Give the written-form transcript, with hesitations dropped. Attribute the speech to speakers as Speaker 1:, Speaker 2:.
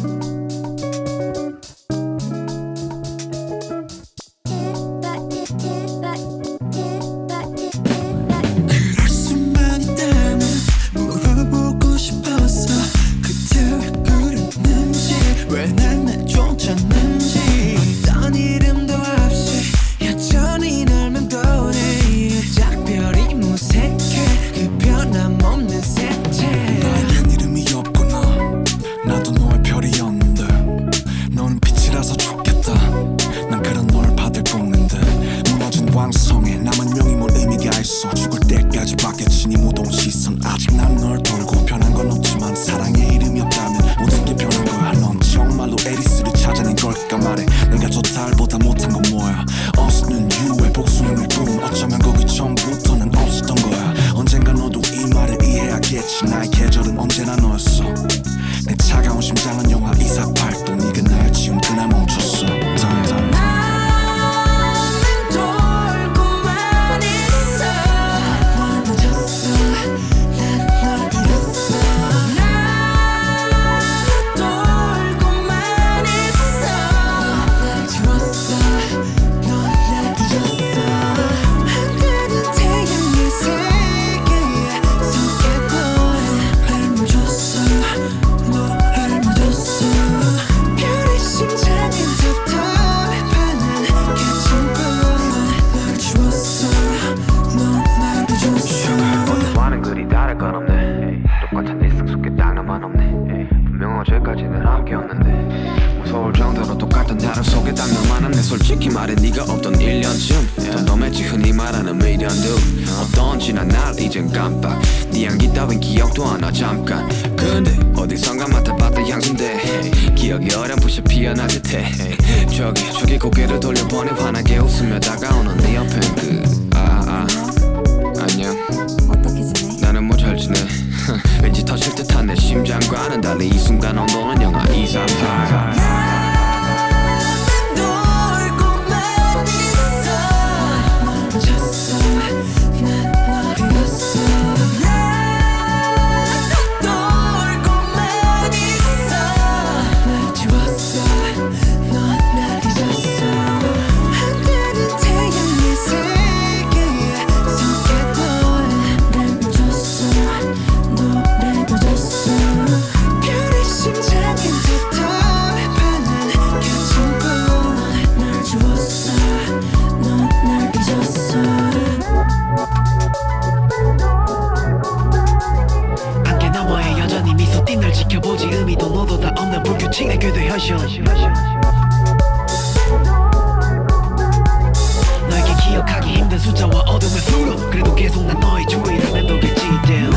Speaker 1: 왕성해 남은 명이 뭘 의미가 있어 죽을 때까지 받겠지 네 무더운 시선 아직 난 널 돌고 변한 건 없지만 사랑에 이름이 없다면 모든 게 변한 거야 넌 정말로 에리스를 찾아낸 걸까 말해 내가 저 달보다 못한 건 뭐야 어스는 유의 복수형일 뿐 어쩌면 거기 처음부터는 없었던 거야 언젠가 너도 이 말을 이해하겠지 나의 계절은 언제나 너였어 내 차가운 심장은 영하 248도 네가 날 지운 그날 멈췄어
Speaker 2: 똑같은 일상 속에 딱 나만 없네 분명 어제까지는 함께였는데 무서울 정도로 똑같은 하루 속에 딱 너만 없네 솔직히 말해 네가 없던 1년쯤 덤덤했지 흔히 말하는 미련도 어떤 지난 날 이젠 깜빡 네 향기 따윈 기억도 안 나 잠깐 근데 어디선가 맡아봤던 향수인데 기억이 어렴풋이 피어날 듯해 저기 고개를 돌려보니 환하게 웃으며 다가오는 네 옆엔 안녕
Speaker 3: 어떻게 지내?
Speaker 2: 나는 뭐 잘 지내 왠지 터질 듯한 내 심장과는 달리 이 순간 온도는 영하 238
Speaker 4: 널 지켜보지 의미도 너도 다 없는 불규칙의 궤도 현실 너에게 기억하기 힘든 숫자와 어둠의 수로 그래도 계속 난 너의 주위를 맴돌겠지 damn